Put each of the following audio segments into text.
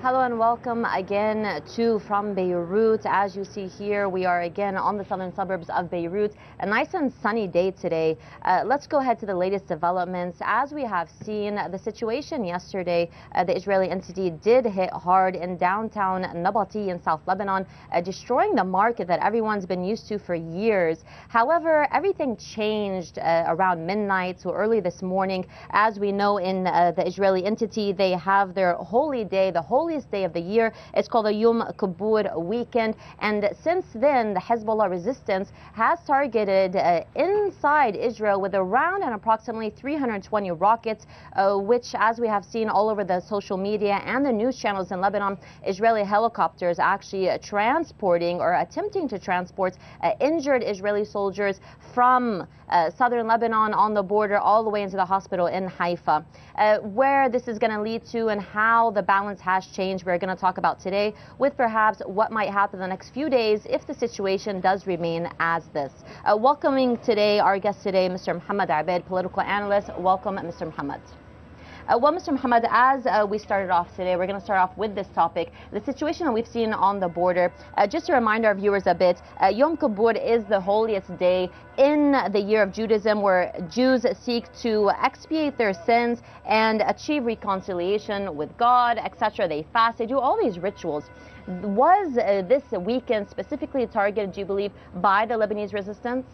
Hello and welcome again to From Beirut. As you see here, we are again on the southern suburbs of Beirut. A nice and sunny day today. Let's go ahead to the latest developments. As we have seen, the situation yesterday, the Israeli entity did hit hard in downtown Nabati in South Lebanon, destroying the market that everyone's been used to for years. However, everything changed around midnight, so early this morning. As we know, in the Israeli entity, they have their holy day, the holiest day of the year. It's called the Yom Kippur weekend, and since then the Hezbollah resistance has targeted inside Israel with around and approximately 320 rockets, which, as we have seen all over the social media and the news channels in Lebanon, Israeli helicopters actually transporting or attempting to transport injured Israeli soldiers from southern Lebanon on the border all the way into the hospital in Haifa. Where this is going to lead to and how the balance has changed, we're going to talk about today, with perhaps what might happen the next few days if the situation does remain as this. Welcoming today our guest today, Mr. Mohammed Abed, political analyst. Welcome, Mr. Mohammed. Well, Mr. Mohammed, as we started off today, we're going to start off with this topic, the situation that we've seen on the border. Just to remind our viewers a bit, Yom Kippur is the holiest day in the year of Judaism, where Jews seek to expiate their sins and achieve reconciliation with God, etc. They fast, they do all these rituals. Was this weekend specifically targeted, do you believe, by the Lebanese resistance?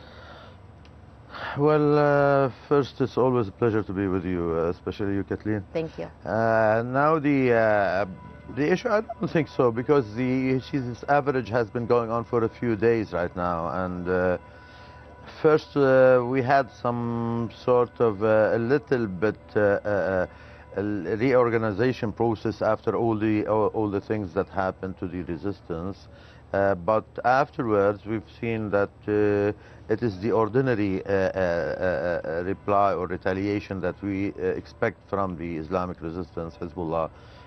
Well, first, it's always a pleasure to be with you, especially you, Kathleen. Thank you. Now, the issue, I don't think so, because this average has been going on for a few days right now. And first, we had some sort of a little bit reorganization process after all the things that happened to the resistance. But afterwards, we've seen that it is the ordinary reply or retaliation that we expect from the Islamic resistance, Hezbollah,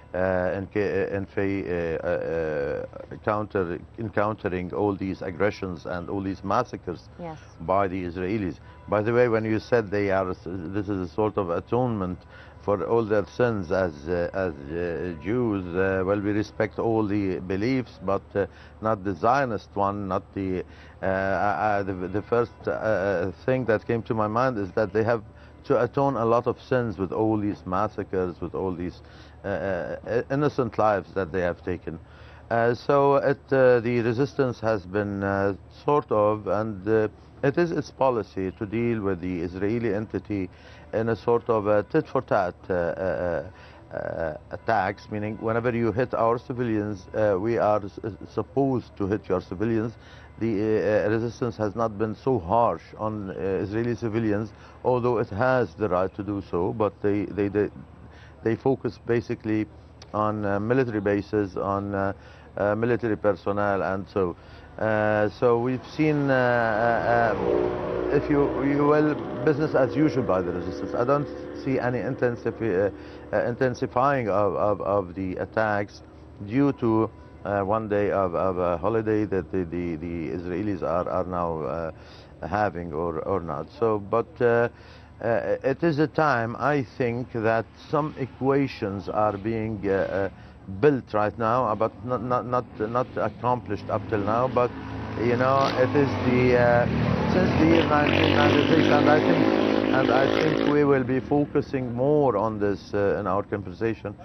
encountering all these aggressions and all these massacres by the Israelis. By the way, when you said this is a sort of atonement for all their sins as Jews, well, we respect all the beliefs, but not the Zionist one, not the first thing that came to my mind is that they have to atone a lot of sins with all these massacres, with all these innocent lives that they have taken. So the resistance has been sort of, and it is its policy to deal with the Israeli entity in a sort of a tit-for-tat attacks, meaning whenever you hit our civilians, we are supposed to hit your civilians. The resistance has not been so harsh on Israeli civilians, although it has the right to do so, but they focus basically on military bases, on military personnel, and so. So we've seen, if you will, business as usual by the resistance. I don't see any intensifying of the attacks due to one day of a holiday that the Israelis are now having or not. So, but it is a time, I think, that some equations are being built right now, but not accomplished up till now. But you know, it is since the year 1996, and I think we will be focusing more on this in our conversation.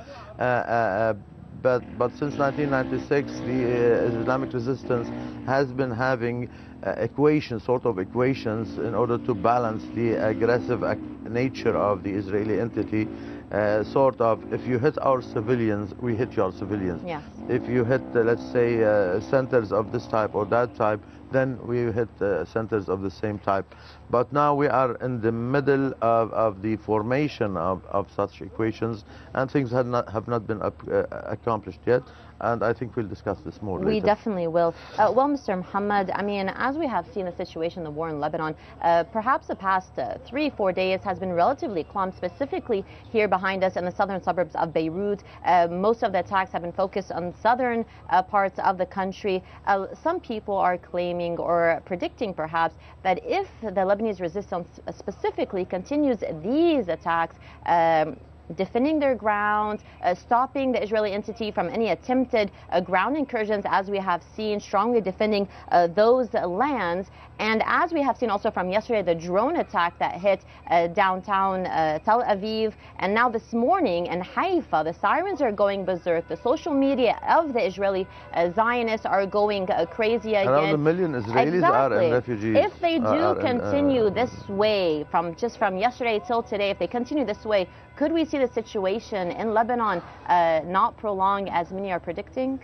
But since 1996, the Islamic resistance has been having equations, sort of equations, in order to balance the aggressive nature of the Israeli entity. Sort of, if you hit our civilians, we hit your civilians. Yes. If you hit, let's say, centers of this type or that type, then we hit centers of the same type. But now we are in the middle of the formation of such equations, and things have not been accomplished yet. And I think we'll discuss this more later. We definitely will. Well, Mr. Mohammed, I mean, as we have seen the situation, the war in Lebanon, perhaps the past 3-4 days has been relatively calm, specifically here behind us in the southern suburbs of Beirut. Most of the attacks have been focused on southern parts of the country. Some people are claiming or predicting perhaps that if the Lebanese resistance specifically continues these attacks, defending their ground, stopping the Israeli entity from any attempted ground incursions, as we have seen, strongly defending those lands. And as we have seen also from yesterday, the drone attack that hit downtown Tel Aviv, and now this morning in Haifa, the sirens are going berserk. The social media of the Israeli Zionists are going crazy again. Around 1 million Israelis are in refugees. If they do continue this way, from yesterday till today, if they continue this way, could we see the situation in Lebanon not prolong as many are predicting?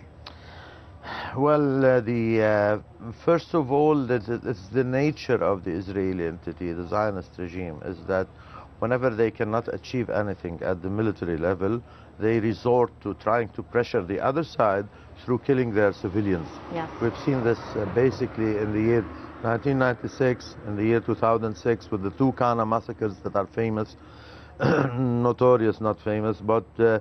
Well, first of all, it's the nature of the Israeli entity, the Zionist regime, is that whenever they cannot achieve anything at the military level, they resort to trying to pressure the other side through killing their civilians. Yes. We've seen this basically in the year 1996, in the year 2006, with the two Kana massacres that are famous, notorious, not famous, but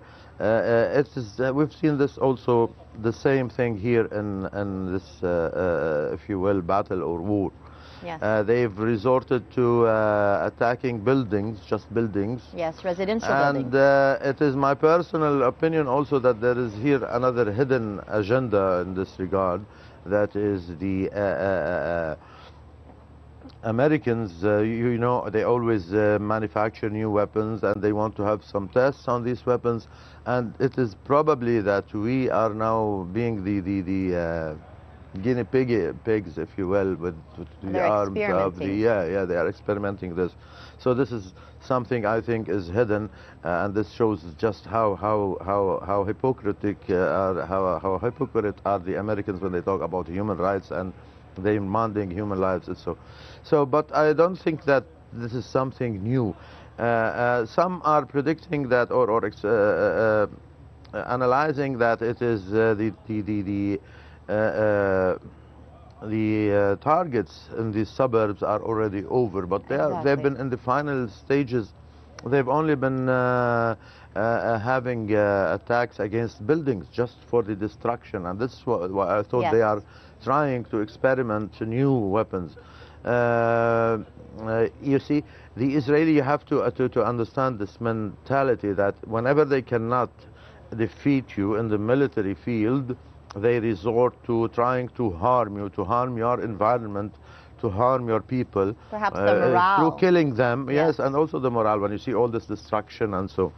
we've seen this also, the same thing here in this, if you will, battle or war. Yes. They've resorted to attacking buildings, just buildings. Yes, residential buildings. And it is my personal opinion also that there is here another hidden agenda in this regard, that is the Americans, you know, they always manufacture new weapons, and they want to have some tests on these weapons, and it is probably that we are now being the guinea pigs, if you will, with the arms of the they are experimenting this. So this is something I think is hidden, and this shows just how hypocritic how hypocrite are the Americans when they talk about human rights and they demanding human lives and so. But I don't think that this is something new. Some are predicting that or analyzing that it is the targets in these suburbs are already over, but they've been in the final stages. They've only been having attacks against buildings just for the destruction, and this is what I thought. They are trying to experiment new weapons. You see, the Israeli, you have to understand this mentality that whenever they cannot defeat you in the military field, they resort to trying to harm you, to harm your environment, to harm your people. Perhaps the morale. Through killing them, yes, and also the morale, when you see all this destruction and so.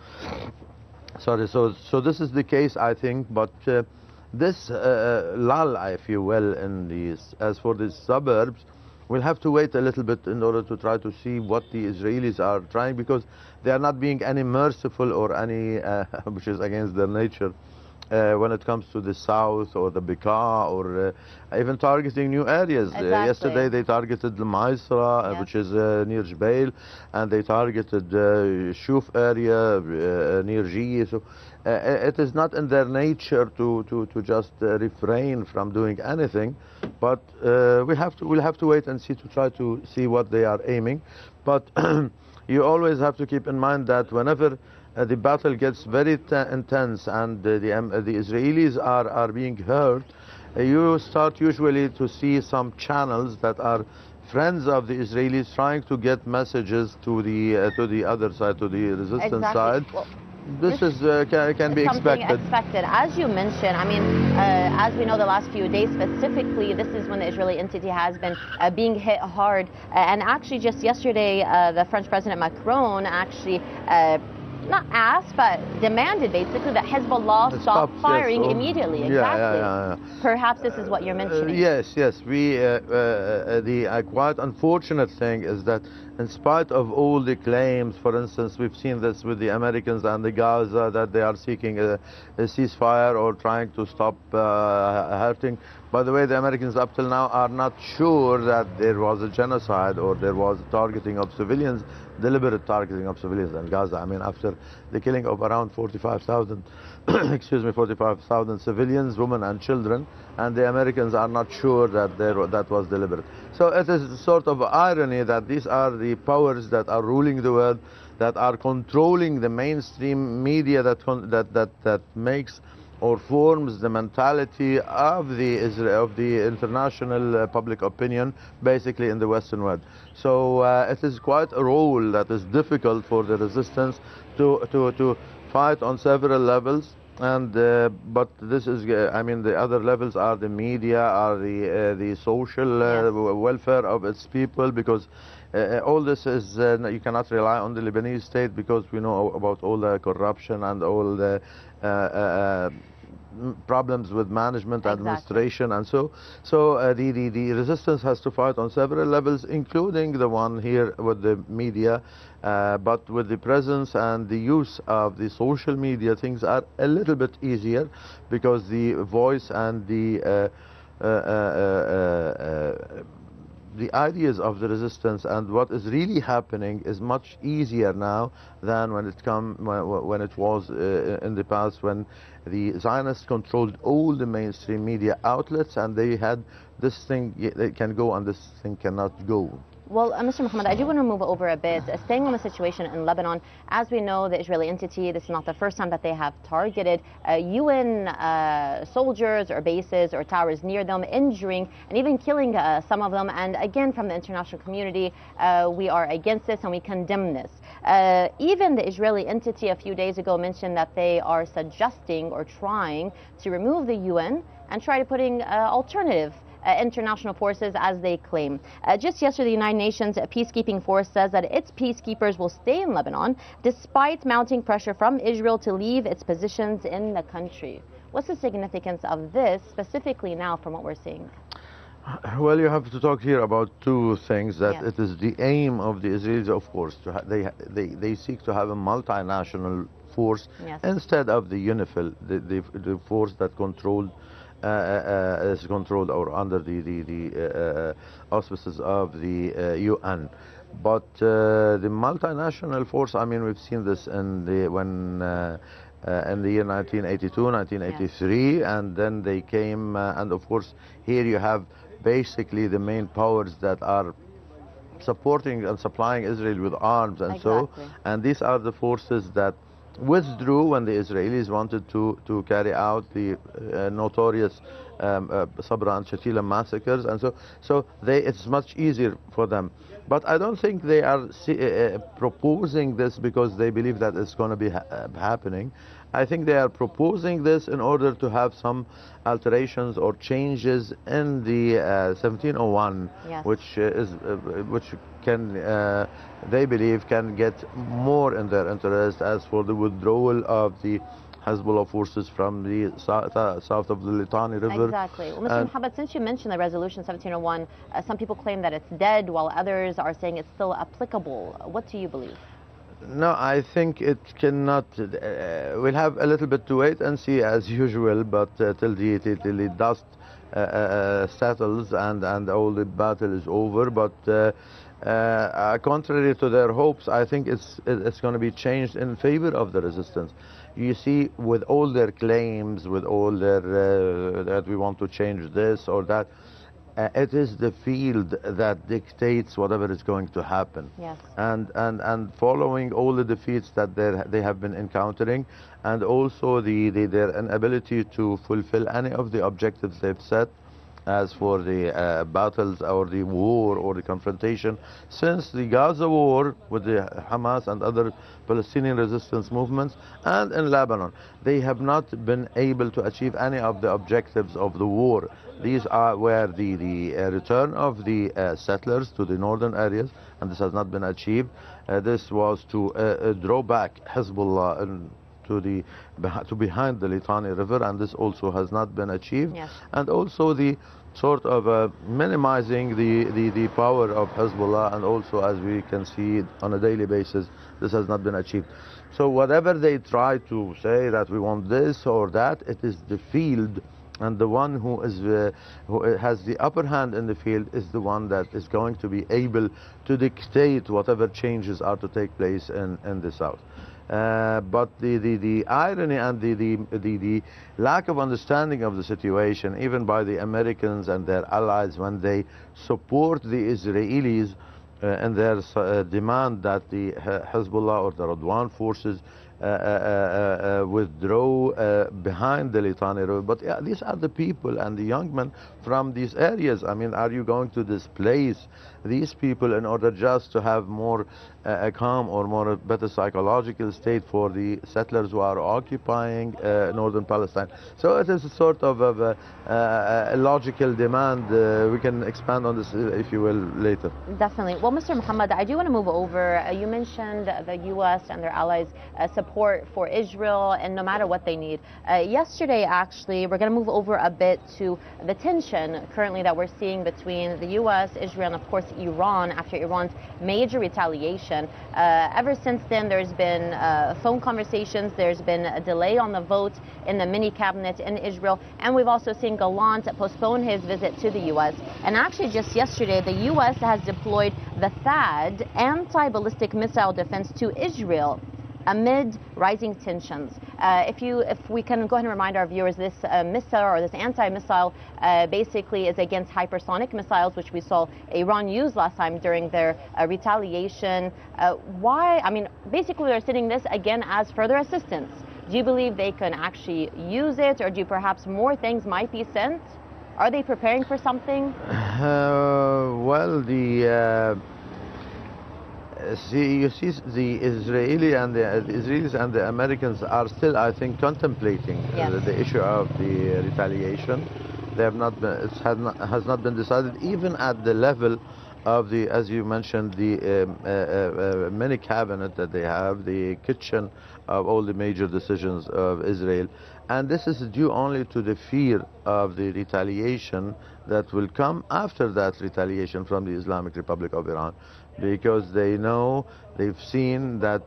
Sorry, so this is the case, I think, but this lull, if you will, in these, as for the suburbs, we'll have to wait a little bit in order to try to see what the Israelis are trying, because they are not being any merciful or any, which is against their nature, when it comes to the south or the Bekaa, or even targeting new areas. Yesterday they targeted the Maisra, which is near Jbeil, and they targeted Shuf area near Jiyeh. So it is not in their nature to just refrain from doing anything, but we'll have to wait and see, to try to see what they are aiming. But you always have to keep in mind that whenever the battle gets very intense and the Israelis are being hurt, you start usually to see some channels that are friends of the Israelis trying to get messages to the other side, to the resistance side. Well, this is can be expected. As you mentioned, I mean, as we know, the last few days specifically, this is when the Israeli entity has been being hit hard. And actually, just yesterday, the French President Macron actually not asked, but demanded basically that Hezbollah stop firing immediately. Exactly. Perhaps this is what you're mentioning. Yes. We the quite unfortunate thing is that, in spite of all the claims, for instance, we've seen this with the Americans and the Gaza, that they are seeking a ceasefire or trying to stop hurting. By the way, the Americans up till now are not sure that there was a genocide or there was targeting of civilians, deliberate targeting of civilians in Gaza. I mean, after the killing of around 45,000 45,000 civilians, women and children, and the Americans are not sure that that was deliberate. So it is sort of irony that these are the powers that are ruling the world, that are controlling the mainstream media, that makes or forms the mentality of the international public opinion, basically in the Western world. So it is quite a role that is difficult for the resistance to fight on several levels. And but this is, I mean, the other levels are the media, are the social welfare of its people, because all this is, you cannot rely on the Lebanese state, because we know about all the corruption and all the problems with management, administration, and so the resistance has to fight on several levels, including the one here with the media, but with the presence and the use of the social media, things are a little bit easier, because the voice and the ideas of the resistance and what is really happening is much easier now than when it was in the past, when the Zionists controlled all the mainstream media outlets, and they had this thing, they can go and this thing cannot go. Well, Mr. Mohammed, I do want to move over a bit. Staying on the situation in Lebanon, as we know, the Israeli entity, this is not the first time that they have targeted UN soldiers or bases or towers near them, injuring and even killing some of them. And again, from the international community, we are against this and we condemn this. Even the Israeli entity a few days ago mentioned that they are suggesting or trying to remove the UN and try to putting alternative international forces, as they claim. Just yesterday, the United Nations peacekeeping force says that its peacekeepers will stay in Lebanon despite mounting pressure from Israel to leave its positions in the country. What's the significance of this, specifically now, from what we're seeing? Well, you have to talk here about two things. That it is the aim of the Israelis, of course, they seek to have a multinational force instead of the UNIFIL, the force that is controlled or under the auspices of the UN. But the multinational force, I mean, we've seen this in the in the year 1982, 1983, and then they came, and of course here you have basically the main powers that are supporting and supplying Israel with arms, and and these are the forces that withdrew when the Israelis wanted to carry out the notorious Sabra and Shatila massacres, and so it's much easier for them. But I don't think they are proposing this because they believe that it's going to be happening. I think they are proposing this in order to have some alterations or changes in the 1701, which can, they believe, can get more in their interest as for the withdrawal of the Hezbollah forces from the south of the Litani River. Exactly. Well, Mr. Mohammed, since you mentioned the resolution 1701, some people claim that it's dead, while others are saying it's still applicable. What do you believe? No, I think it cannot. We'll have a little bit to wait and see, as usual, but till the dust settles and all the battle is over. But contrary to their hopes, I think it's going to be changed in favor of the resistance. You see, with all their claims, with all their that we want to change this or that, it is the field that dictates whatever is going to happen. Yes. And following all the defeats that they have been encountering, and also their inability to fulfill any of the objectives they've set, as for the battles or the war or the confrontation, since the Gaza war with the Hamas and other Palestinian resistance movements, and in Lebanon, they have not been able to achieve any of the objectives of the war. These were the return of the settlers to the northern areas, and this has not been achieved. This was to draw back Hezbollah to behind the Litani River, and this also has not been achieved. Yes. And also the sort of minimizing the power of Hezbollah, and also, as we can see on a daily basis, this has not been achieved. So whatever they try to say that we want this or that, it is the field, and the one who has the upper hand in the field is the one that is going to be able to dictate whatever changes are to take place in the south. But the irony and the lack of understanding of the situation, even by the Americans and their allies, when they support the Israelis in their demand that the Hezbollah or the Radwan forces withdraw behind the Litani Road. But yeah, these are the people and the young men from these areas. I mean, are you going to displace these people in order just to have more a calm or more better psychological state for the settlers who are occupying northern Palestine? So it is a sort of a logical demand. We can expand on this, if you will, later. Definitely. Well, Mr. Muhammad, I do want to move over. You mentioned the U.S. and their allies' support for Israel, and no matter what they need. Yesterday, actually, we're going to move over a bit to the tension currently that we're seeing between the U.S., Israel, and of course Iran after Iran's major retaliation. Ever since then, there's been phone conversations, there's been a delay on the vote in the mini cabinet in Israel, and we've also seen Gallant postpone his visit to the U.S. And actually just yesterday, the U.S. has deployed the THAAD anti-ballistic missile defense to Israel amid rising tensions. If we can go ahead and remind our viewers, this missile or this anti-missile basically is against hypersonic missiles, which we saw Iran use last time during their retaliation. Why? I mean, basically they're sending this again as further assistance. Do you believe they can actually use it, or do you perhaps more things might be sent? Are they preparing for something? Well, you see, the Israelis and the Americans are still, I think, contemplating the issue of the retaliation. They have not been, has not been decided, even at the level of the, as you mentioned, the mini cabinet that they have, the kitchen of all the major decisions of Israel. And this is due only to the fear of the retaliation that will come after that retaliation from the Islamic Republic of Iran, because they know, they've seen that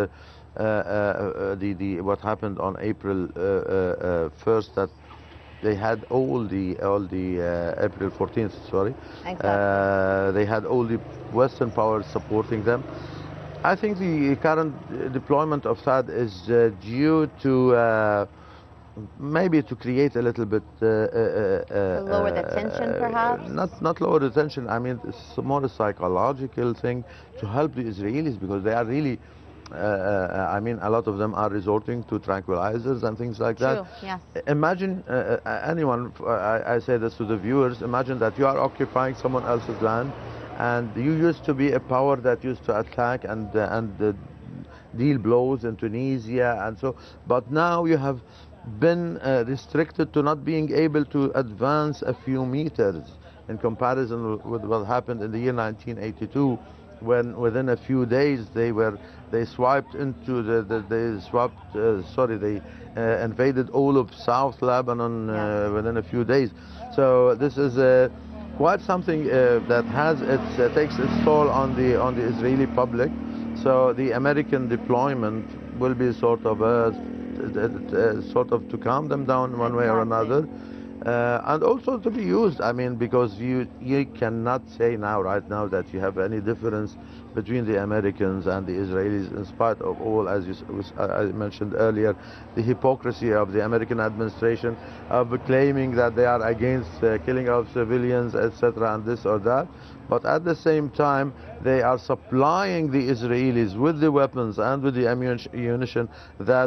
what happened on April 1st, that they had all the April 14th, sorry, exactly. They had all the Western powers supporting them. I think the current deployment of THAAD is due to maybe to create a little bit lower the tension, perhaps. Not lower the tension. I mean, it's more a psychological thing to help the Israelis, because they are really. I mean, a lot of them are resorting to tranquilizers and things like that. Yes. Imagine anyone, I say this to the viewers, imagine that you are occupying someone else's land, and you used to be a power that used to attack and deal blows in Tunisia and so, but now you have been restricted to not being able to advance a few meters in comparison with what happened in the year 1982, when within a few days they swiped into they invaded all of South Lebanon within a few days. So this is quite something that takes its toll on the Israeli public. So the American deployment will be sort of to calm them down one way or another. And also to be used, I mean, because you cannot say right now that you have any difference between the Americans and the Israelis, in spite of all, as I mentioned earlier, the hypocrisy of the American administration of claiming that they are against killing of civilians, etc., and this or that. But at the same time, they are supplying the Israelis with the weapons and with the ammunition that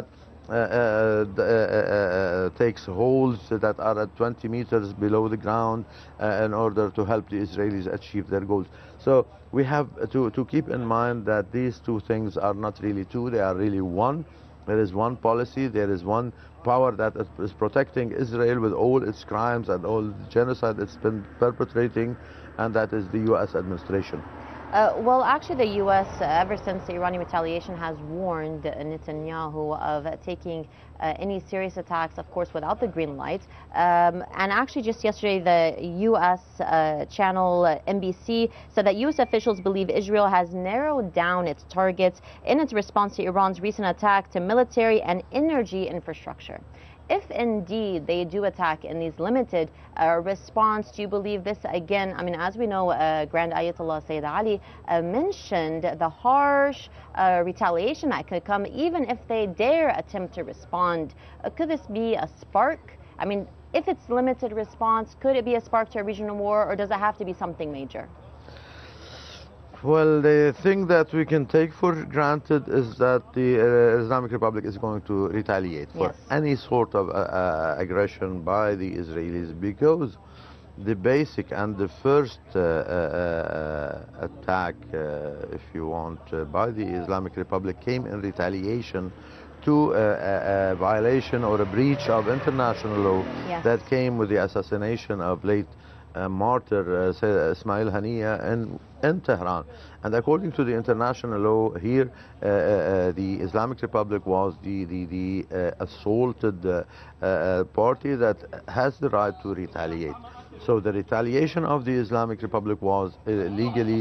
takes holes that are at 20 meters below the ground in order to help the Israelis achieve their goals. So we have to keep in mind that these two things are not really two, they are really one. There is one policy, there is one power that is protecting Israel with all its crimes and all the genocide it's been perpetrating, and that is the U.S. administration. Well, actually, the U.S., ever since the Iranian retaliation, has warned Netanyahu of taking any serious attacks, of course, without the green light. And actually, just yesterday, the U.S. channel NBC said that U.S. officials believe Israel has narrowed down its targets in its response to Iran's recent attack to military and energy infrastructure. If indeed they do attack in these limited response, do you believe this again? I mean, as we know, Grand Ayatollah Sayyid Ali mentioned the harsh retaliation that could come even if they dare attempt to respond. Could this be a spark? I mean, if it's limited response, could it be a spark to a regional war, or does it have to be something major? Well, the thing that we can take for granted is that the Islamic Republic is going to retaliate for any sort of aggression by the Israelis, because the basic and the first attack, if you want, by the Islamic Republic came in retaliation to a violation or a breach of international law that came with the assassination of late martyr Ismail Haniya in Tehran. And according to the international law here, the Islamic Republic was the assaulted party that has the right to retaliate. So the retaliation of the Islamic Republic was legal,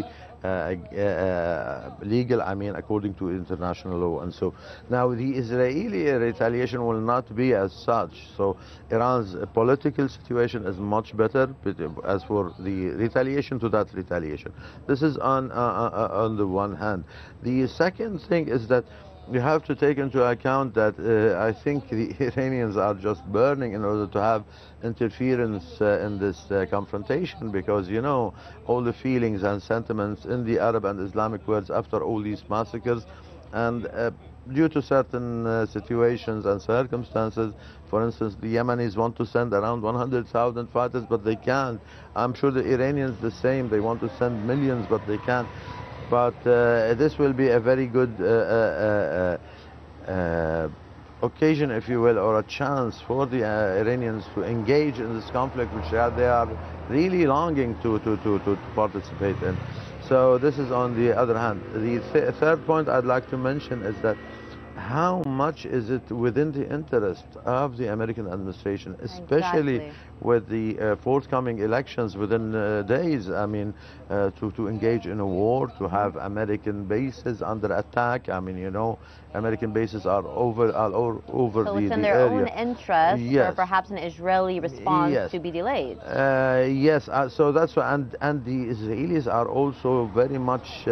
I mean, according to international law. And so now the Israeli retaliation will not be as such. So Iran's political situation is much better as for the retaliation to that retaliation. This is on the one hand. The second thing is that you have to take into account that I think the Iranians are just burning in order to have interference in this confrontation, because, you know, all the feelings and sentiments in the Arab and Islamic world after all these massacres, and due to certain situations and circumstances. For instance, the Yemenis want to send around 100,000 fighters, but they can't. I'm sure the Iranians the same. They want to send millions, but they can't. But this will be a very good occasion, if you will, or a chance for the Iranians to engage in this conflict, which they are really longing to participate in. So this is on the other hand. The third point I'd like to mention is that how much is it within the interest of the American administration, especially with the forthcoming elections within days, I mean, to engage in a war, to have American bases under attack. I mean, you know, American bases are over so it's in their own interest for perhaps an Israeli response to be delayed. Yes, so that's why, and the Israelis are also very much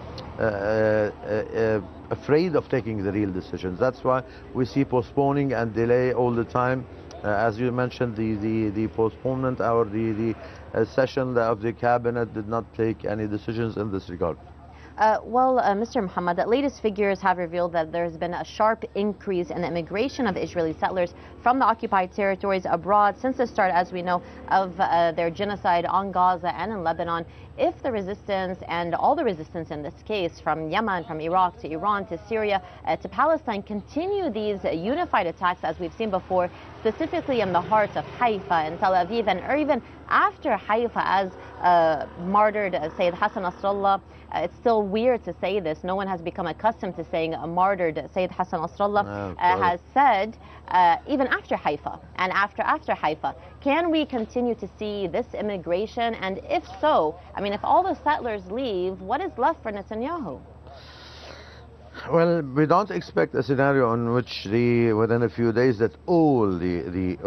afraid of taking the real decisions. That's why we see postponing and delay all the time. As you mentioned, the postponement or the session of the cabinet did not take any decisions in this regard. Mr. Muhammad, the latest figures have revealed that there's been a sharp increase in the immigration of Israeli settlers from the occupied territories abroad since the start, as we know, of their genocide on Gaza and in Lebanon. If the resistance, and all the resistance in this case, from Yemen, from Iraq to Iran to Syria to Palestine, continue these unified attacks as we've seen before, specifically in the hearts of Haifa and Tel Aviv, and or even after Haifa, as martyred Sayyid Hassan Nasrallah. It's still weird to say this. No one has become accustomed to saying a martyred Sayyid Hassan Nasrallah has said, even after Haifa and after Haifa. Can we continue to see this immigration? And if so, I mean, if all the settlers leave, what is left for Netanyahu? Well, we don't expect a scenario in which within a few days that all the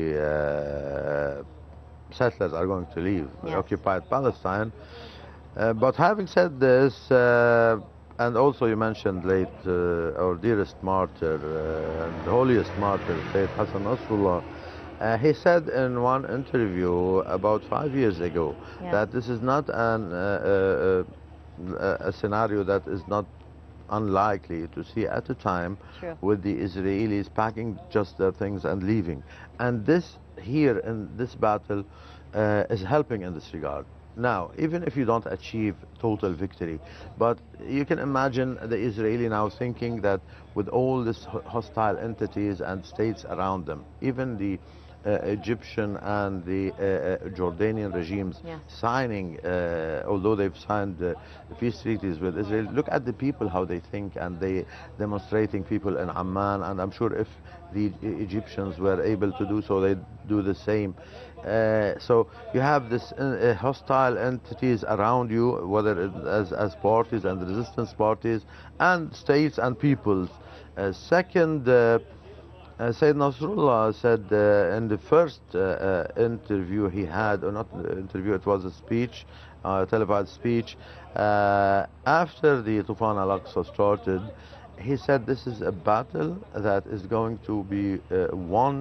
settlers are going to leave occupied Palestine. But having said this, and also you mentioned late our dearest martyr and holiest martyr, Sayyid Hassan Nasrallah, he said in one interview about 5 years ago that this is not a scenario that is not unlikely to see at a time with the Israelis packing just their things and leaving. And this here in this battle is helping in this regard. Now, even if you don't achieve total victory, but you can imagine the Israeli now thinking that with all these hostile entities and states around them, even the Egyptian and the Jordanian regimes signing, although they've signed peace treaties with Israel, look at the people, how they think, and they demonstrating people in Amman, and I'm sure if the Egyptians were able to do so, they'd do the same. So you have this hostile entities around you, whether as parties and resistance parties and states and peoples. Second, Sayyid Nasrallah said in the first interview he had, or not interview, it was a speech, televised speech, after the Tufan al-Aqsa started, he said this is a battle that is going to be won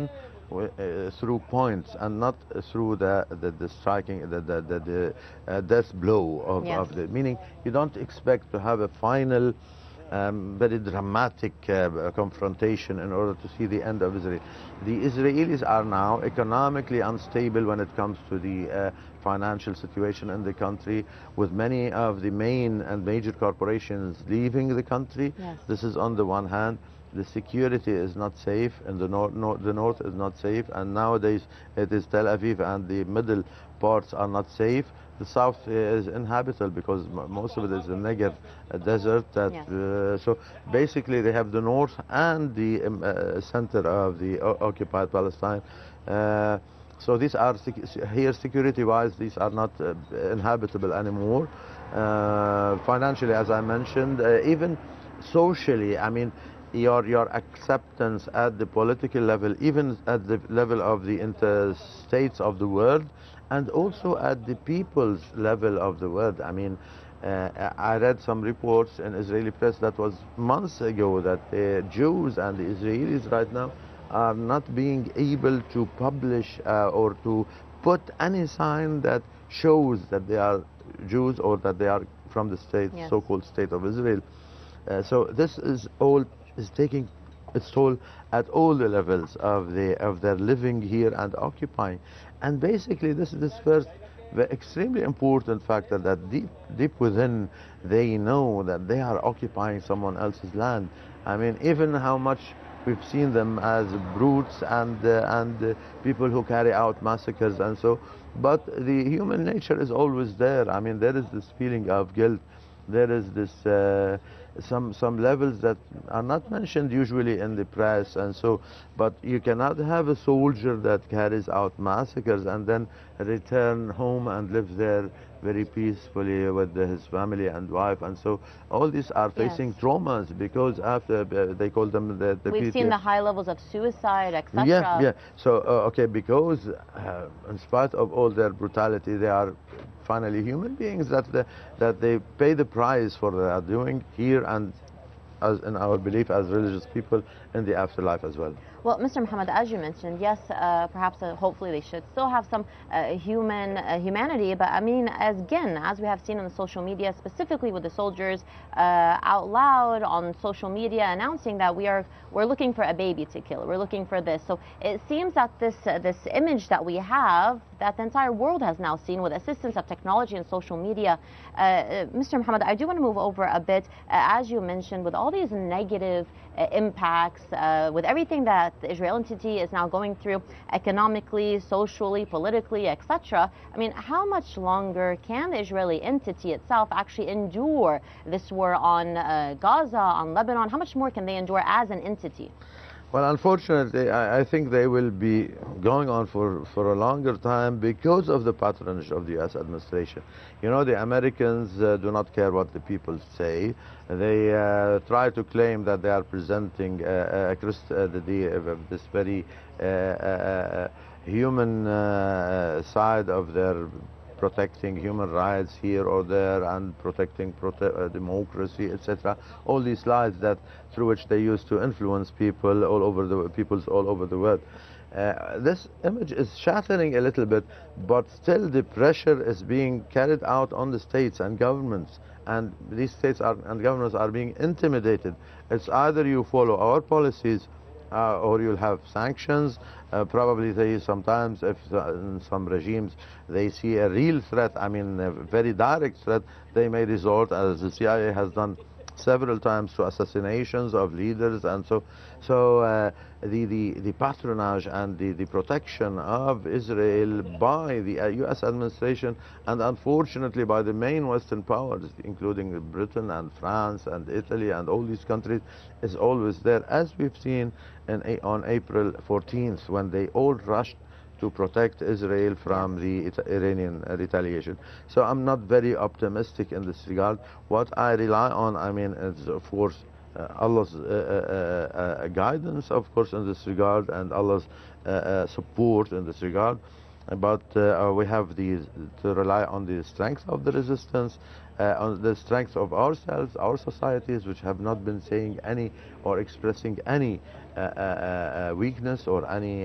through points and not through the striking, the death blow of the, meaning you don't expect to have a final very dramatic confrontation in order to see the end of Israel. The Israelis are now economically unstable when it comes to the financial situation in the country, with many of the main and major corporations leaving the country. This is on the one hand. The security is not safe, and the north is not safe, and nowadays it is Tel Aviv and the middle parts are not safe. The south is inhabitable because most of it is the Negev desert. So basically they have the north and the center of the occupied Palestine. So these are, here security-wise, these are not inhabitable anymore. Financially, as I mentioned, even socially, I mean, your acceptance at the political level, even at the level of the interstates of the world, and also at the people's level of the world. I mean, I read some reports in Israeli press that was months ago that the Jews and the Israelis right now are not being able to publish or to put any sign that shows that they are Jews or that they are from the state, so-called state of Israel. So this is all is taking its toll at all the levels of their living here and occupying. And basically this is first the extremely important factor that deep within they know that they are occupying someone else's land. I mean, even how much we've seen them as brutes and people who carry out massacres and so, but the human nature is always there. I mean, there is this feeling of guilt. There is this some levels that are not mentioned usually in the press, and so, but you cannot have a soldier that carries out massacres and then return home and live there very peacefully with his family and wife, and so all these are facing traumas because after they call them the we've seen the high levels of suicide, etc. Yeah. So okay, because in spite of all their brutality, they are finally human beings that they pay the price for what they are doing here, and as in our belief as religious people in the afterlife as well. Well, Mr. Mohammed, as you mentioned, yes, perhaps hopefully they should still have some humanity, but I mean, as we have seen on the social media, specifically with the soldiers out loud on social media announcing that we're looking for a baby to kill, we're looking for this. So it seems that this image that we have, that the entire world has now seen with assistance of technology and social media. Mr. Mohammed, I do want to move over a bit, as you mentioned, with all these negative impacts, with everything that the Israel entity is now going through economically, socially, politically, etc. I mean, how much longer can the Israeli entity itself actually endure this war on Gaza, on Lebanon? How much more can they endure as an entity? Well, unfortunately, I think they will be going on for a longer time because of the patronage of the U.S. administration. You know, the Americans do not care what the people say. They try to claim that they are presenting this very human side of their protecting human rights here or there and protecting democracy, etc. All these lies that through which they used to influence people all over the world. This image is shattering a little bit, but still the pressure is being carried out on the states and governments, and these states and governments are being intimidated. It's either you follow our policies or you'll have sanctions. Probably they sometimes, if in some regimes they see a real threat, I mean a very direct threat, they may resort, as the CIA has done several times, to assassinations of leaders. And so the patronage and the protection of Israel by the U.S. administration, and unfortunately by the main Western powers, including Britain and France and Italy and all these countries, is always there, as we've seen on April 14th, when they all rushed to protect Israel from the Iranian retaliation. So I'm not very optimistic in this regard. What I rely on, I mean, is of course Allah's guidance, of course, in this regard, and Allah's support in this regard. But we have to rely on the strength of the resistance, on the strength of ourselves, our societies, which have not been saying any or expressing any weakness or any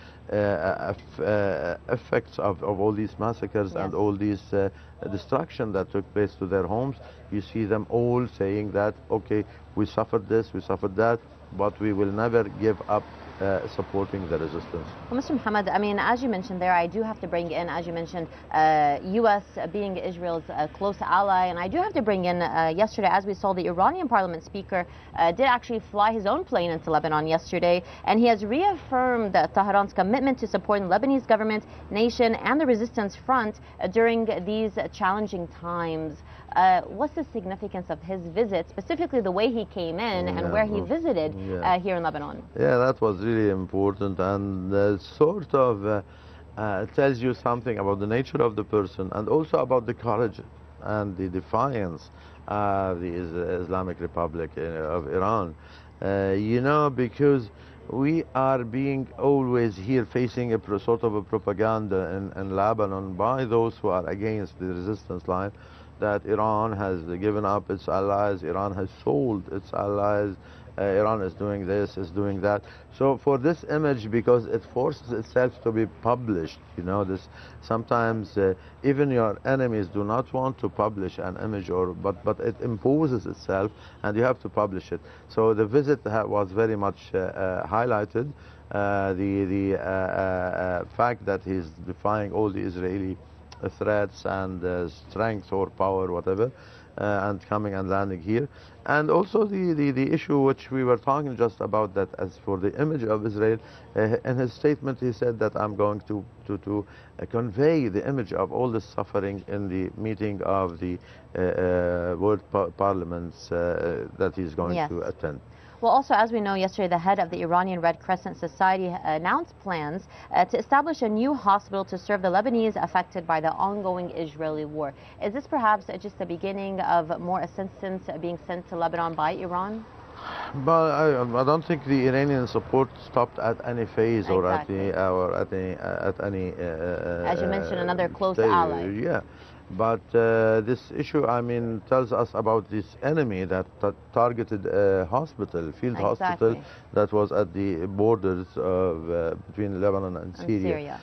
effects of all these massacres. Yes. And all these destruction that took place to their homes. You see them all saying that, okay, we suffered this, we suffered that, but we will never give up supporting the resistance. Well, Mr. Mohammed, I mean, as you mentioned there, I do have to bring in, as you mentioned, U.S. being Israel's close ally, and I do have to bring in, yesterday, as we saw, the Iranian parliament speaker did actually fly his own plane into Lebanon yesterday, and he has reaffirmed Tehran's commitment to supporting the Lebanese government, nation, and the resistance front during these challenging times. What's the significance of his visit, specifically the way he came in and where he visited here in Lebanon? Yeah, that was really important, and sort of tells you something about the nature of the person and also about the courage and the defiance of the Islamic Republic of Iran. You know, because we are being always here facing a sort of a propaganda in Lebanon by those who are against the resistance line, that Iran has given up its allies, Iran has sold its allies, Iran is doing this, is doing that. So for this image, because it forces itself to be published, you know, this sometimes even your enemies do not want to publish an image, but it imposes itself and you have to publish it. So the visit was very much highlighted. The fact that he's defying all the Israeli threats and strength or power, whatever, and coming and landing here. And also the issue which we were talking just about, that as for the image of Israel, in his statement he said that I'm going to convey the image of all the suffering in the meeting of the World Parliaments that he's going to attend. Well, also, as we know, yesterday the head of the Iranian Red Crescent Society announced plans to establish a new hospital to serve the Lebanese affected by the ongoing Israeli war. Is this perhaps just the beginning of more assistance being sent to Lebanon by Iran? But I don't think the Iranian support stopped at any phase. Exactly. or at any as you mentioned, another close ally. Yeah. But this issue, I mean, tells us about this enemy that targeted a hospital, field hospital, that was at the borders of between Lebanon and Syria.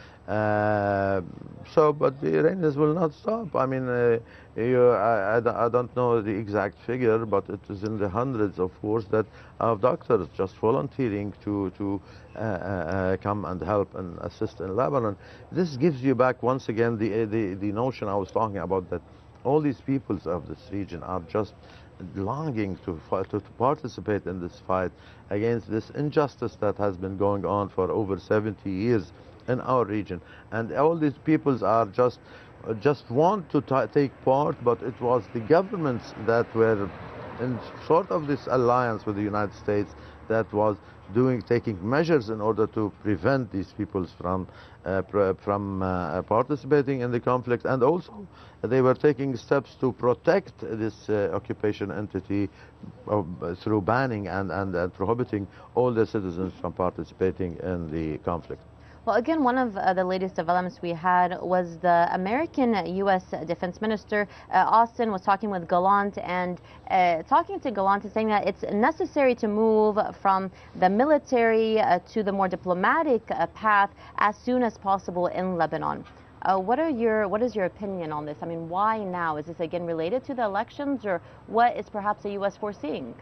But the Iranians will not stop. I mean, I don't know the exact figure, but it is in the hundreds, of course, that of doctors just volunteering to come and help and assist in Lebanon. This gives you back once again the notion I was talking about, that all these peoples of this region are just longing to participate in this fight against this injustice that has been going on for over 70 years in our region. And all these peoples are just want to take part, but it was the governments that were in sort of this alliance with the United States that was taking measures in order to prevent these peoples from participating in the conflict, and also they were taking steps to protect this occupation entity through banning and prohibiting all the citizens from participating in the conflict. Well, again, one of the latest developments we had was the American U.S. Defense Minister, Austin, was talking with Gallant, and talking to Gallant is saying that it's necessary to move from the military to the more diplomatic path as soon as possible in Lebanon. What is your opinion on this? I mean, why now? Is this again related to the elections, or what is perhaps the U.S. foreseeing?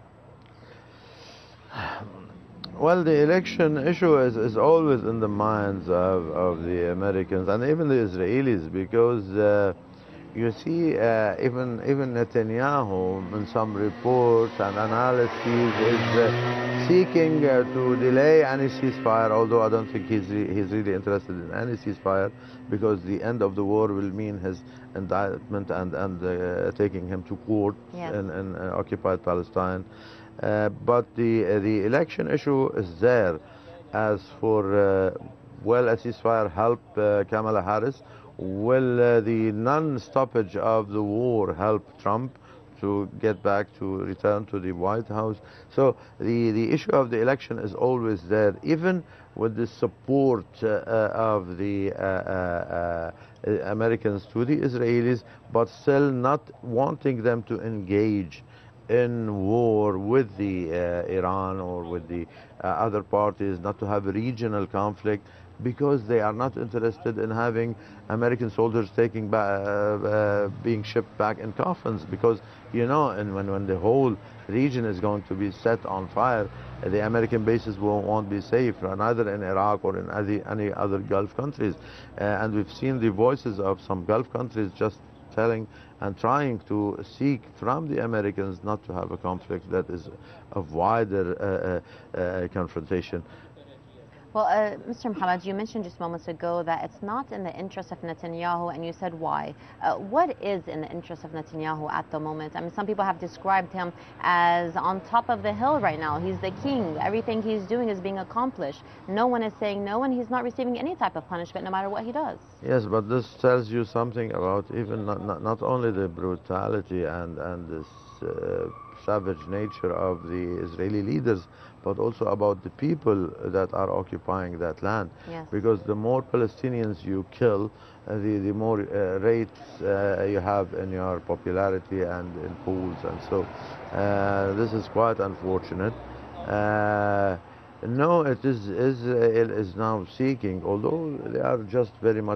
Well, the election issue is always in the minds of the Americans and even the Israelis, because you see, even Netanyahu in some reports and analyses is seeking to delay any ceasefire, although I don't think he's really interested in any ceasefire, because the end of the war will mean his indictment and taking him to court in occupied Palestine. But the election issue is there. As for will a ceasefire help Kamala Harris? Will the non-stoppage of the war help Trump to get back to return to the White House. So the issue of the election is always there, even with the support of the Americans to the Israelis, but still not wanting them to engage in war with the Iran or with the other parties, not to have a regional conflict, because they are not interested in having American soldiers being shipped back in coffins, because you know, and when the whole region is going to be set on fire, the American bases won't be safe, neither in Iraq or in any other Gulf countries. And we've seen the voices of some Gulf countries just telling and trying to seek from the Americans not to have a conflict that is of wider confrontation. Well, Mr. Mohammed, you mentioned just moments ago that it's not in the interest of Netanyahu, and you said why. What is in the interest of Netanyahu at the moment? I mean, some people have described him as on top of the hill right now. He's the king. Everything he's doing is being accomplished. No one is saying no, and he's not receiving any type of punishment no matter what he does. Yes, but this tells you something about even not only the brutality and this savage nature of the Israeli leaders, but also about the people that are occupying that land. Yes. Because the more Palestinians you kill, the more rates you have in your popularity and in polls, and so this is quite unfortunate. No, it is Israel is now seeking, although they are just very much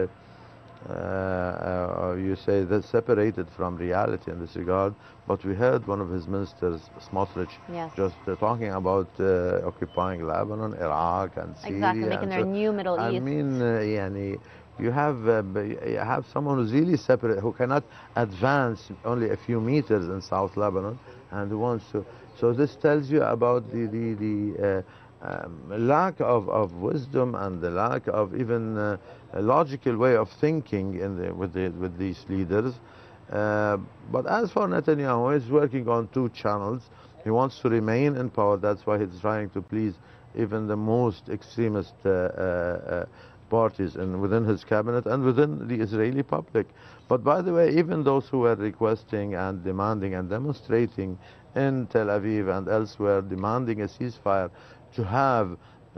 you say that separated from reality in this regard, but we heard one of his ministers, Smotrich, yes, just talking about occupying Lebanon, Iraq, and Syria. Exactly, making their new Middle East. I mean, you have someone who's really separate, who cannot advance only a few meters in South Lebanon, and who wants to. So this tells you about the lack of wisdom and the lack of even a logical way of thinking with these leaders. But as for Netanyahu, he's working on two channels. He wants to remain in power. That's why he's trying to please even the most extremist parties within his cabinet and within the Israeli public. But by the way, even those who were requesting and demanding and demonstrating in Tel Aviv and elsewhere, demanding a ceasefire, to have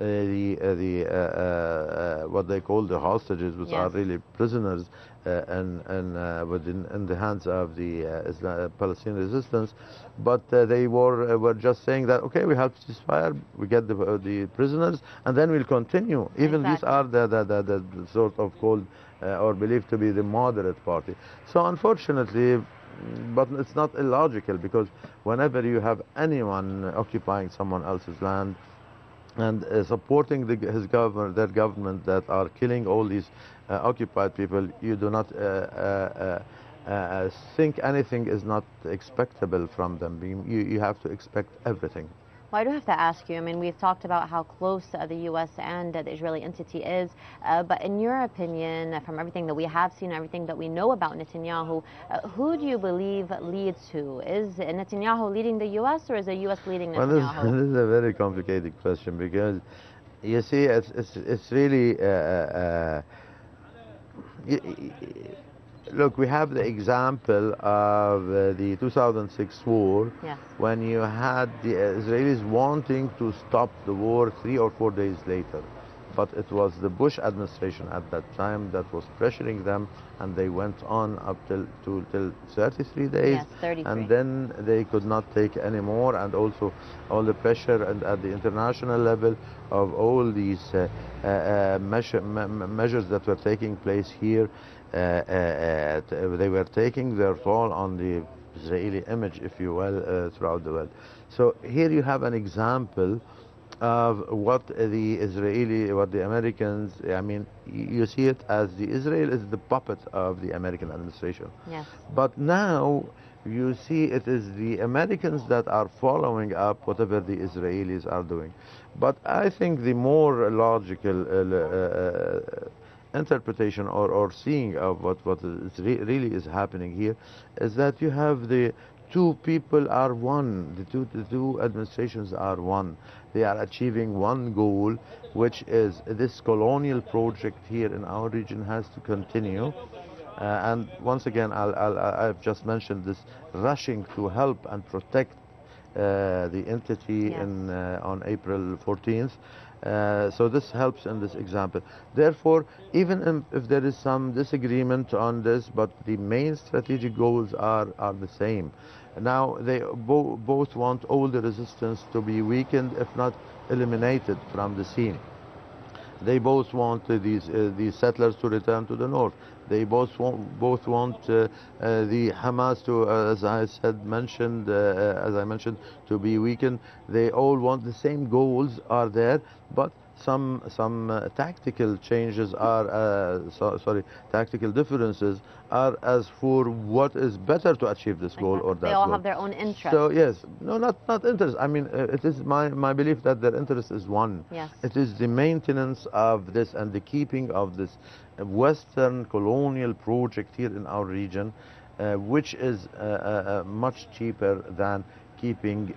what they call the hostages, which yes, are really prisoners in the hands of the Palestinian resistance. But they were just saying that, okay, we have ceasefire, we get the prisoners, and then we'll continue. Even exactly, these are the sort of called or believed to be the moderate party. So unfortunately, but it's not illogical, because whenever you have anyone occupying someone else's land and supporting their government that are killing all these occupied people, you do not think anything is not expectable from them. You have to expect everything. Well, I do have to ask you, I mean, we've talked about how close the U.S. and the Israeli entity is, but in your opinion, from everything that we have seen, everything that we know about Netanyahu, who do you believe leads who? Is Netanyahu leading the U.S. or is the U.S. leading Netanyahu? Well, this is a very complicated question, because you see, it's really look, we have the example of the 2006 war, yes, when you had the Israelis wanting to stop the war 3 or 4 days later. But it was the Bush administration at that time that was pressuring them, and they went on up till 33 days. Yes, 33. And then they could not take any more, and also all the pressure and at the international level of all these measures that were taking place here, they were taking their toll on the Israeli image, if you will, throughout the world. So here you have an example of what the Americans, I mean, you see it as Israel is the puppet of the American administration. Yes. But now you see it is the Americans that are following up whatever the Israelis are doing. But I think the more logical interpretation or seeing of what really is happening here is that you have the two people are one, the two administrations are one. They are achieving one goal, which is this colonial project here in our region has to continue. And once again, I've just mentioned this rushing to help and protect the entity yes. On April 14th. So this helps in this example. Therefore, even if there is some disagreement on this, but the main strategic goals are the same. Now, they both want all the resistance to be weakened, if not eliminated from the scene. They both want these settlers to return to the north. They both want the Hamas to, as I mentioned, to be weakened. They all want the same goals are there, but some tactical changes are tactical differences are as for what is better to achieve this goal or that goal. They all have their own interest. So yes, no, not interest. I mean, it is my belief that their interest is one. Yes. It is the maintenance of this and the keeping of this Western colonial project here in our region, which is much cheaper than keeping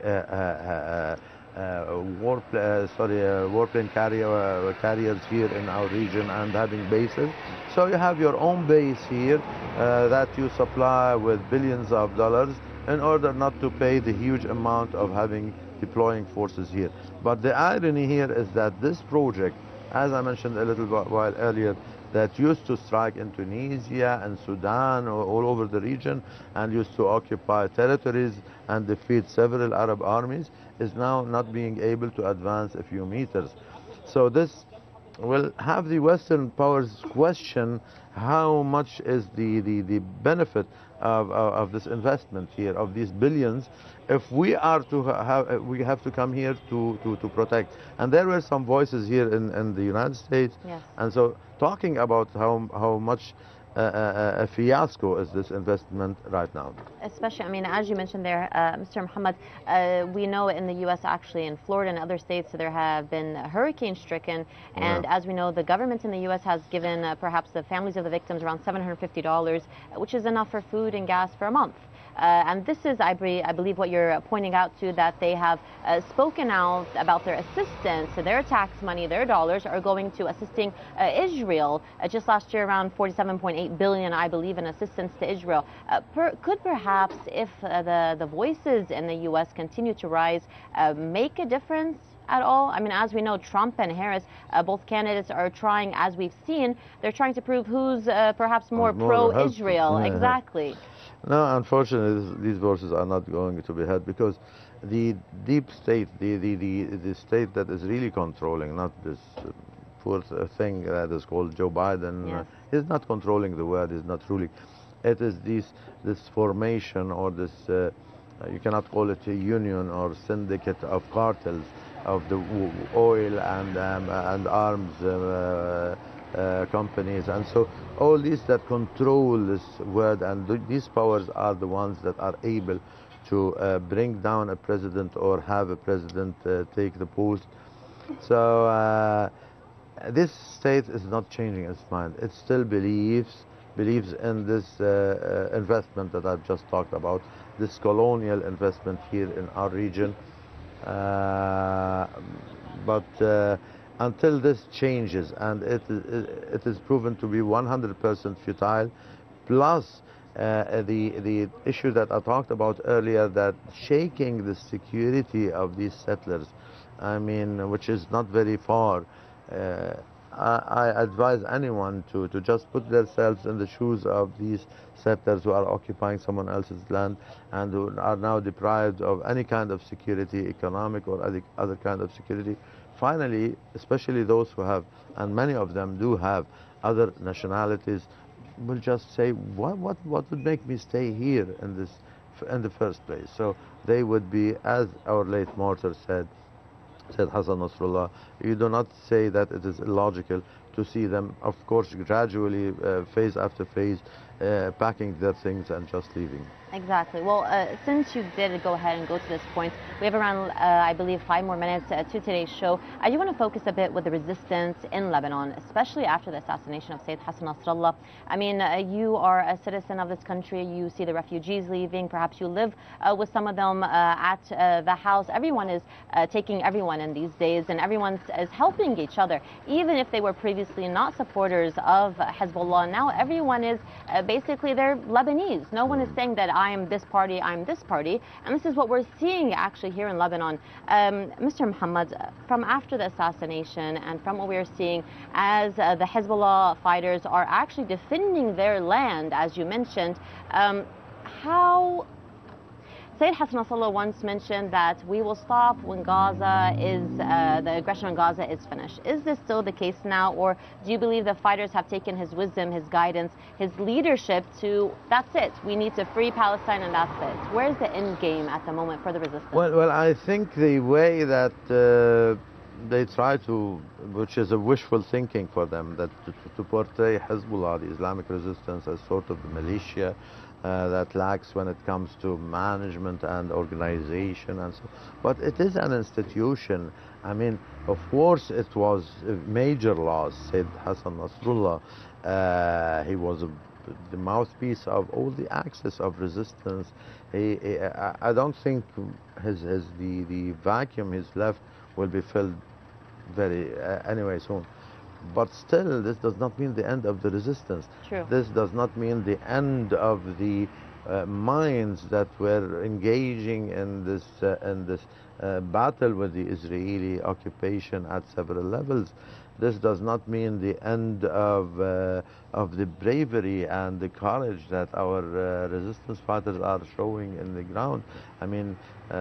warplane carriers here in our region and having bases. So you have your own base here that you supply with billions of dollars in order not to pay the huge amount of deploying forces here. But the irony here is that this project, as I mentioned a little while earlier, that used to strike in Tunisia and Sudan or all over the region and used to occupy territories and defeat several Arab armies, is now not being able to advance a few meters. So this will have the Western powers question how much is the benefit of this investment here, of these billions, if we are to have to come here to protect. And there were some voices here in the United States, yes. And so talking about how much a fiasco is this investment right now. Especially, I mean, as you mentioned there, Mr. Mohammed, we know in the U.S., actually in Florida and other states, there have been hurricane stricken. And yeah. As we know, the government in the U.S. has given perhaps the families of the victims around $750, which is enough for food and gas for a month. And this is, I believe, what you're pointing out to, that they have spoken out about their assistance, their tax money, their dollars are going to assisting Israel. Just last year, around $47.8 billion, I believe, in assistance to Israel. Could perhaps, if the voices in the U.S. continue to rise, make a difference at all? I mean, as we know, Trump and Harris, both candidates are trying, as we've seen, they're trying to prove who's perhaps more pro-Israel. Yeah. Exactly. No, unfortunately, these voices are not going to be heard because the deep state, the state that is really controlling, not this poor thing that is called Joe Biden, yes. He's not controlling the world, he's not ruling. It is this formation or this, you cannot call it a union or syndicate of cartels of the oil and arms companies, and so all these that control this world, and these powers are the ones that are able to bring down a president or have a president take the post. So this state is not changing its mind. It still believes in this investment that I've just talked about, this colonial investment here in our region. But until this changes, and it is proven to be 100% futile, plus the issue that I talked about earlier, that shaking the security of these settlers, I mean, which is not very far. I advise anyone to just put themselves in the shoes of these settlers who are occupying someone else's land and who are now deprived of any kind of security, economic or other kind of security. Finally, especially those who have, and many of them do have, other nationalities, will just say, what would make me stay here in the first place? So they would be, as our late martyr said Hassan Nasrallah, you do not say that it is illogical to see them, of course, gradually, phase after phase, packing their things and just leaving. Exactly. Well, since you did go ahead and go to this point, we have around, I believe, 5 more minutes to today's show. I do want to focus a bit with the resistance in Lebanon, especially after the assassination of Sayyid Hassan Nasrallah. I mean, you are a citizen of this country. You see the refugees leaving. Perhaps you live with some of them at the house. Everyone is taking everyone in these days, and everyone is helping each other. Even if they were previously not supporters of Hezbollah, now everyone is basically they're Lebanese. No one is saying that I am this party, I'm this party. And this is what we're seeing actually here in Lebanon. Mr. Muhammad, from after the assassination and from what we're seeing as the Hezbollah fighters are actually defending their land, as you mentioned, how Sayyid Hassan Nasrallah once mentioned that we will stop when Gaza is, the aggression on Gaza is finished. Is this still the case now, or do you believe the fighters have taken his wisdom, his guidance, his leadership to, that's it, we need to free Palestine and that's it? Where's the end game at the moment for the resistance? Well, I think the way that they try to, which is a wishful thinking for them, that to portray Hezbollah, the Islamic resistance, as sort of a militia that lacks when it comes to management and organization and so. But it is an institution. I mean, of course, it was a major loss. Sayyid Hassan Nasrallah, he was the mouthpiece of all the axis of resistance. I don't think the vacuum he's left will be filled anyway soon. But still, this does not mean the end of the resistance. True. This does not mean the end of the minds that were engaging in this battle with the Israeli occupation at several levels. This does not mean the end of the bravery and the courage that our resistance fighters are showing in the ground. I mean,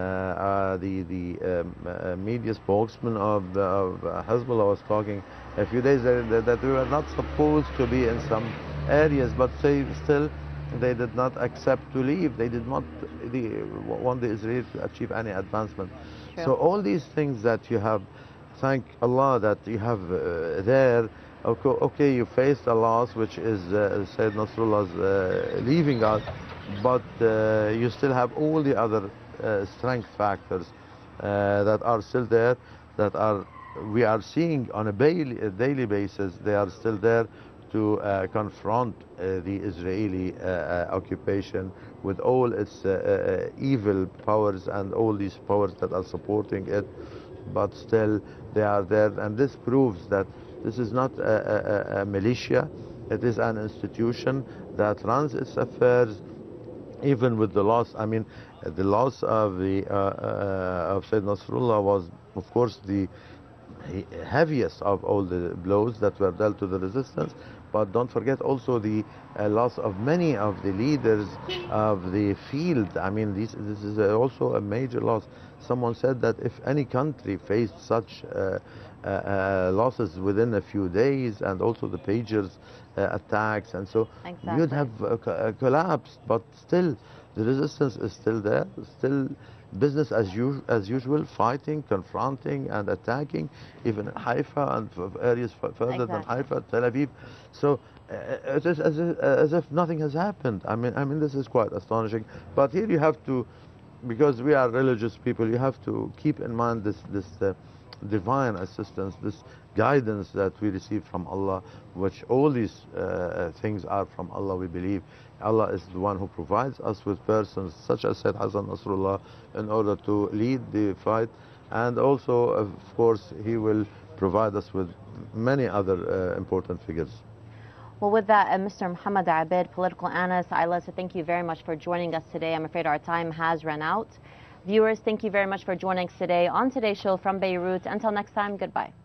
the media spokesman of Hezbollah was talking a few days that we were not supposed to be in some areas, but still they did not accept to leave. They did not want the Israelis to achieve any advancement. Sure. So all these things that you have, thank Allah that you have there. Okay, you faced a loss, which is Sayyid Nasrallah's leaving us, but you still have all the other strength factors that are still there, that we are seeing on a daily basis. They are still there to confront the Israeli occupation with all its evil powers and all these powers that are supporting it. But still they are there, and this proves that this is not a militia. It is an institution that runs its affairs, even with the loss. I mean, the loss of Sayyid Nasrallah was, of course, the heaviest of all the blows that were dealt to the resistance. But don't forget also the loss of many of the leaders of the field. I mean, this is also a major loss. Someone said that if any country faced such losses within a few days, and also the pagers attacks, and so exactly, you'd have collapsed. But still, the resistance is still there, still business as usual, fighting, confronting, and attacking, even Haifa and areas further than Haifa, Tel Aviv. So it is as if nothing has happened. I mean, this is quite astonishing. But here you have to, because we are religious people, you have to keep in mind this divine assistance, this guidance that we receive from Allah, which all these things are from Allah, we believe. Allah is the one who provides us with persons such as Sayyid Hassan Nasrallah in order to lead the fight, and also, of course, He will provide us with many other important figures. Well, with that, Mr. Muhammad Abed, political analyst, I'd like to thank you very much for joining us today. I'm afraid our time has run out. Viewers, thank you very much for joining us today on today's show from Beirut. Until next time, goodbye.